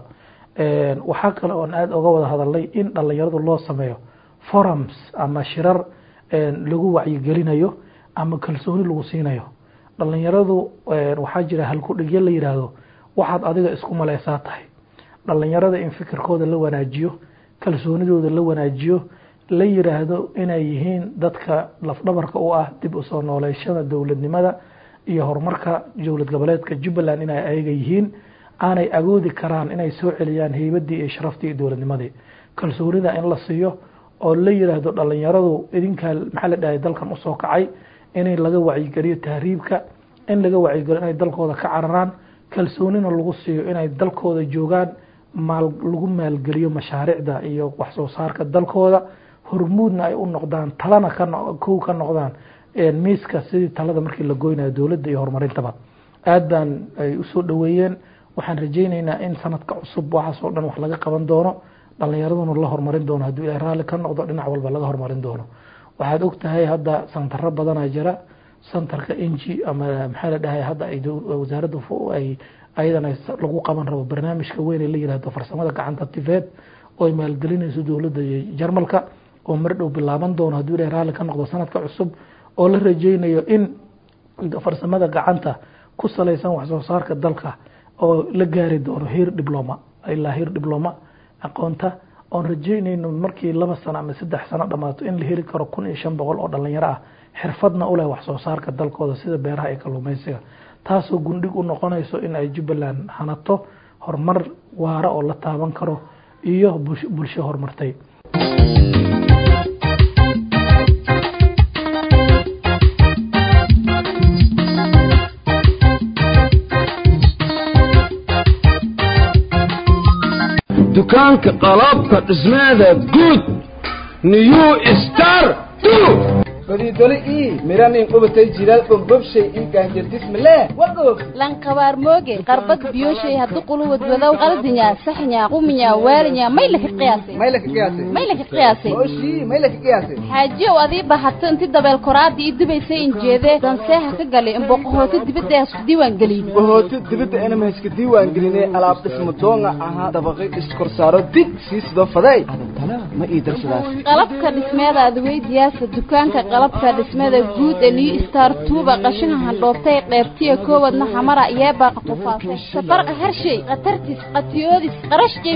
waxaa kale oo aad uga wada hadalnay in dhalinyaradu loo sameeyo forums ama shirar lagu wacyigelinayo ama kalsooni lagu siinayo dhalinyaradu waxaa jira halku dhigyo la yiraahdo waxaad adiga isku maleysaa tahay dhalinyarada in fikirkooda la wanaajiyo kalsoonidooda la wanaajiyo la yiraahdo inay yihiin dadka lafdhabarka u ah dib u soo nooleeshada dawladnimada iyo horumarka dawlad goboleedka Jubbaland inay ayaga yihiin aanay agoodi karaan inay soo celiyaan heybadii iyo sharaftii dawladnimadii kalsoonida in la siiyo oo la yiraahdo dhalinyaradu idinka maxaa la dhahay dalkan u soo kacay inay laga wacyigeliyo tahriibka in laga wacyigeliyo inay dalkooda ka cararaan kalsoonina lagu siiyo inay dalkooda joogaan lagu maalgeliyo mashaariicda iyo wax soo saarka dalkooda hormuudna ay u noqdaan talana ka noqdaan miiska sidii talada markii la goynayo dawladda iyo horumarintaba aad baan ay u soo dhaweeyeen waxaan rajaynaynaa in sanadka cusub waxaas oo dhan wax laga qaban doono dhalinyaraduna la horumarin doono haddii ay raalli ka noqdo dhinac walba laga horumarin doono waxaad ogtahay hadda santaro badanaa jira santarka NG ama maxaa la dhahay hadda ay wasaaraddu ay ayadana lagu qaban rabo barnaamijka weyn ee la yiraahdo farsamada gacanta TVET oo ay maalgelinayso dawladda Jarmalka oo mar dhow bilaaban doono haddii ay raalli ka noqdo sanadka cusub oo la rajaynayo in farsamada gacanta ku salaysan wax soo saarka dalka oo la gaari doono heer diploma ilaa heer diploma aqoonta oo rajaynayno markii 2 sano ama 3 sano dhamaato in la heli karo 1500 oo dhalinyaro ah xirfadna u leh wax soo saarka dalkooda sida beeraha iyo kalluumaysiga taasoo gundhig u noqonayso in ay Jubbaland hanato horumar waara oo la taaban karo iyo bulsho horumartay dukaanka qalabka dhismaada guud New Star 2 fadidole miranin qubatay jilaal bombobshay gaanjadis male waqof lan qabaar mooge qarbad biyoshay hadu qulwad wadaw qaldinya saxnya quminya waarinya maylaka qiyaasay xaaji oo adii bahato inti dabeel koraadi idibaysay injeede dan seeha ka galay in boqohooti dibadda isku diiwaan galiyay boqohooti dibadda inama isku diiwaan galinay alaab dhismo doonga aha dabaqay iskor saaro dig si sidoo faday ma ii darsadaas qalabka dhismeeda adweydiyaasa dukaanka qalabka dhismeeda guud ee New Star Tuba qashinka handhoobtay qaybtiya koowadna xamara iyo baaq qufaasay safarqa harshay qatartis qatiyoodis qarash qiim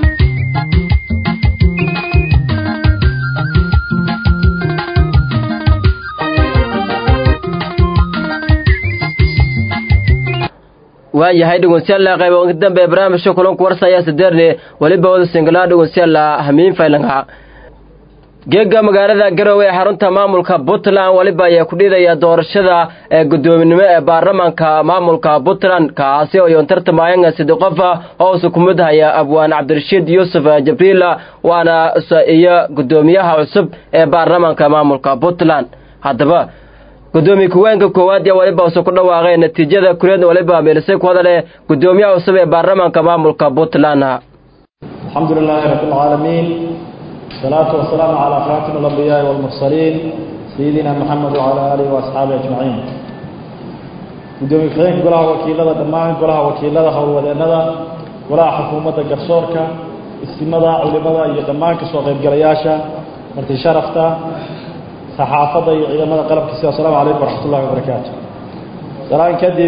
waayahay dhegeystayaal qaybo dambe barnaamijka kulanka warsaya sadeerne waliba wada singla dhegeystayaal hamiin faylanga geega magaalada Garowe ee xarunta maamulka Puntland waliba ayaa ku dhidaya doorashada ee gudoominimo ee baarlamaanka maamulka Puntland kaasi oo tartamayaan sidoo qof oo ku mid haya Abwaan Cabdirashiid Yuusuf Jibriil waana iyo gudoomiyaha cusub ee baarlamaanka maamulka Puntland hadaba gudoomiye kuweenka koowaad ee waliba soo ku dhawaaqay natiijada kuleed waliba meelasay ku hadalay gudoomiyaha cusub ee baarlamaanka maamulka Puntland alxamdulillaahi rabbil caalamiin salaatu wasalaamu ala khaatimil anbiyaa wal mursaliin sayyidina Muhammad wa ala alihi wa ashabihi ajma'in gudoomiye kuweenka golaha wakiilada dhammaan golaha wakiilada howlwadeennada golaha xukuumadda garsoorka istimada culimada iyo dhammaan ka soo qaybgalayaasha marti sharafta saxaafadda iyo ciidamada qalabkiisa assalaamu calaykum waraxmatullaahi wabarakaatuh salaan kadib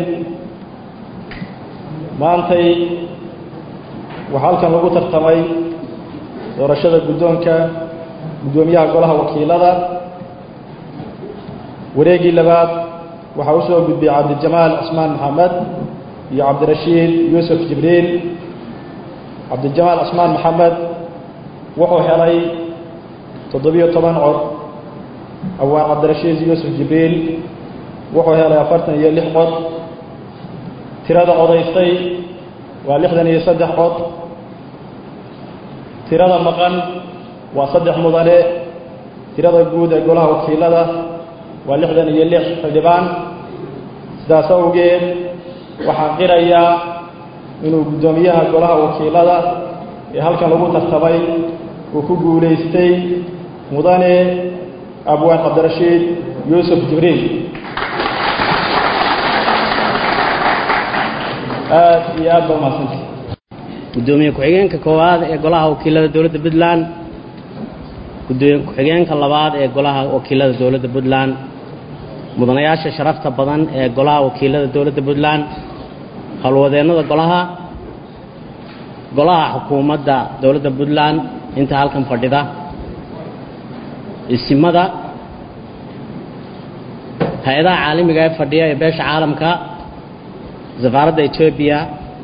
maantay waxaa halkan lagu tartamay doorashada gudoomiyaha golaha wakiilada wareegii labaad waxaa u soo gudbiyay Cabdijamaal Cusmaan Maxamed iyo Cabdirashiid Yuusuf Jibriil Cabdijamaal Cusmaan Maxamed wuxuu helay 17 cod Abwaan Cabdirashiid Yuusuf Jibriil wuxuu helay 46 cod tirada codaystay waa 63 cod tirada maqan waa 3 mudane tirada guud ee golaha wakiilada waa 66 xildhibaan sidaas awgeed waxaan qirayaa inuu gudoomiyaha golaha wakiilada ee halkan lagu tartamay uu ku guuleystay mudane Abwaan Cabdirashiid Yuusuf Jibriil iyo aad baa mahadsantahay gudoomiye ku-xigeenka koowaad ee golaha wakiilada dowladda Puntland gudoomiye ku-xigeenka labaad ee golaha wakiilada dowladda Puntland mudanayaasha sharafta badan ee golaha wakiilada dowladda Puntland howlwadeennada golaha xukuumadda dowladda Puntland inta halkan fadhida isimada hay'adaha caalamiga ee fadhiya ee beesha caalamka safaaradda Ethiopia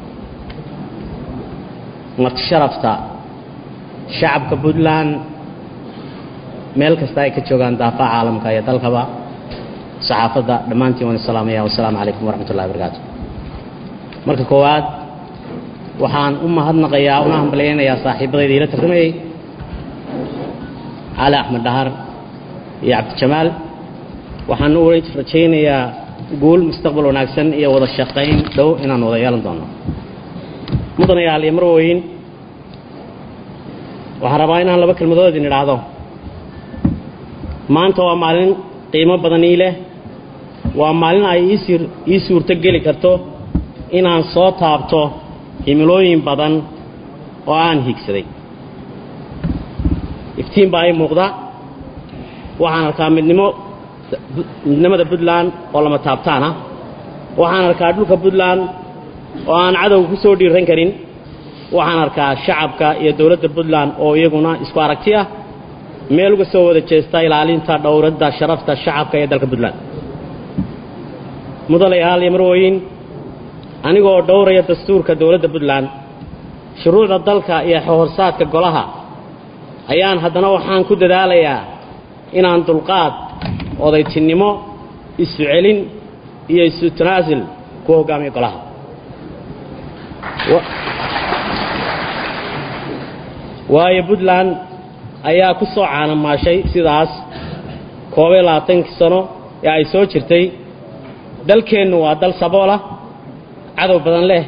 marti sharafta shacabka Puntland meel kasta ay ka joogaan daafaha caalamka iyo dalkaba saxaafadda dhammaantiin waan salaamayaa wassalaamu calaykum waraxmatullaahi wabarakaatuh marka koowaad waxaan u mahadnaqayaa una hambaleynayaa saaxiibadayda ila tartamayay على أحمد دهر يا عبد الجمال وحن أريد فرشين يا قول مستقبل وناكسن يا وضع الشقين دو إن وضع يالن دونا مدن يا علي مروين وحرباين على بكر المدود إن العظم ما أنت ومالين قيمة بدنية له ومالين أي يسير تجلي كرتو إن عن صوت هابتو يملوين بدن وعن هيكسري iftiin baa ay muuqda waxaan arkaa midnimada Puntland oo lama taabtaan waxaan arkaa dhulka Puntland oo aan cadow ku soo dhiiran karin waxaan arkaa shacabka iyo dawladda Puntland oo iyaguna isku aragti ah meel uga soo wada jeesta ilaalinta dhowrada sharafta shacabka ee dalka Puntland mudanayaal iyo marwooyin anigoo dhowraya dastuurka dawladda Puntland shuruucda dalka iyo xorsaadka golaha ayaan haddana waxaan ku dadaalayaa inaan dulqaad odaytinimo isu celin iyo isu tanaasul ku hogaamiyo golaha waayo Puntland ayaa ku soo caanamaashay sidaas 22 sano ee ay soo jirtay dalkeennu waa dal sabool ah cadow badan leh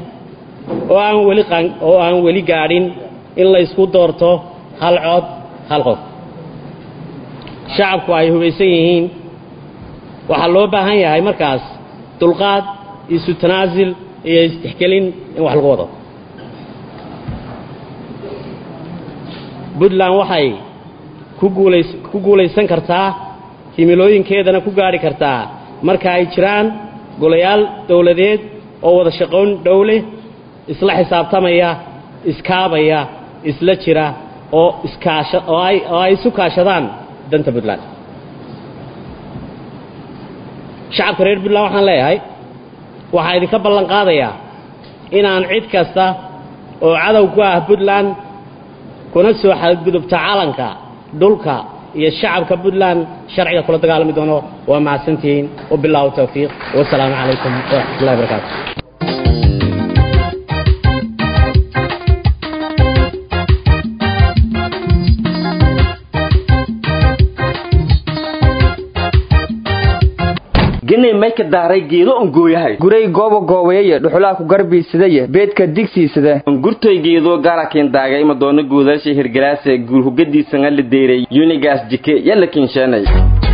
oo aan weli gaadhin in la isku doorto hal cod hal qof shacabku ay hubaysan yihiin waxa loo baahan yahay markaas dulqaad isu tanaasul iyo istixkelin in wax lagu wado Puntland waxay ku guulaysan kartaa himilooyinkeedana ku gaari kartaa marka ay jiraan golayaal dawladeed oo wada shaqoon dawle isla xisaabtamaya iskaabaya isla jira oo ay isu kaashadaan danta Puntland shacabka reer Puntland waxaan leeyahay waxaa idinka ballan qaadayaa inaan cid kasta oo cadow ku ah Puntland kuna soo xadgudubta calanka dhulka iyo shacabka Puntland sharciga kula dagaalami doono waa mahadsantihiin wabilaahu tawfiiq wassalaamu calaykum waraxmatullaahi wabarakaatuh gene mayka daaray geedo on gooyahay guray goobo goobayay dhuxulaa ku garbiisadaye beedka digsiisada gurtoy geedo gaara keen daagay ma doona guudaasha hirgalaase guur hugadiisan la deeray unigas jike yalla kinshanay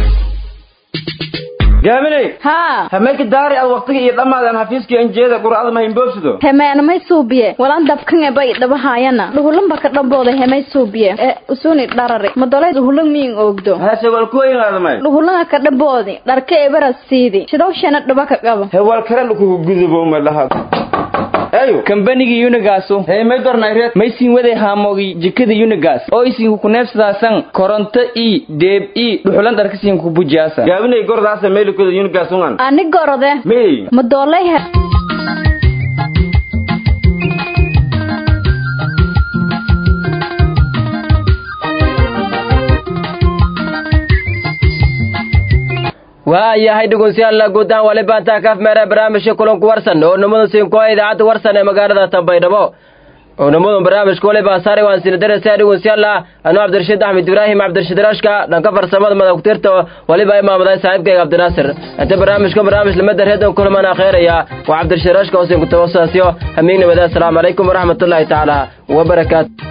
gaabinay hamayka daari ad waqtiga iyo dhamaadan hafiiska injeeda quraada ma himboobsido hemayna may suubiye walan dabkan bay dhabahaayana dhuhulanba ka dhambooda hemay suubiye usuni dharare madolay dhuhulan miin oogdo hase wal kooyinadamay dhuhulana ka dhamboodi dharka ebara siidi sidowshana dhaba ka qabo hewal kale ku gudubo ma laha ayo kambanigi Unigas may dornayreed may siin waday haamogi jikada Unigas oo isin ku neefsadaasan koronto deeb dhuxulan dharka siin ku bujiyaasa gaabinay gordaas meelkooda Unigas unan ani gorode ma doolay waayahay dhegeystayaal guudaan waliba intaa kaaf meera barnaamijka kulanku warsan oo namada siinko idaacada warsan ee magaalada Tanbaydhabo oo namada barnaamijka waliba saari waan siin darasay dhegeystayaal anu Cabdirashiid Axmed Ibrahim Cabdirashiid Rashka dhanka farsamada madawtirta waliba imaamada saaxiibkay Cabdinaasir inta barnaamijka lamada reedan kulamana khayriya wa Cabdirashiid Rashka oo siin ku tawaasasiyo hamiin nabada assalamu alaykum wa rahmatullahi ta'ala wa barakaatuh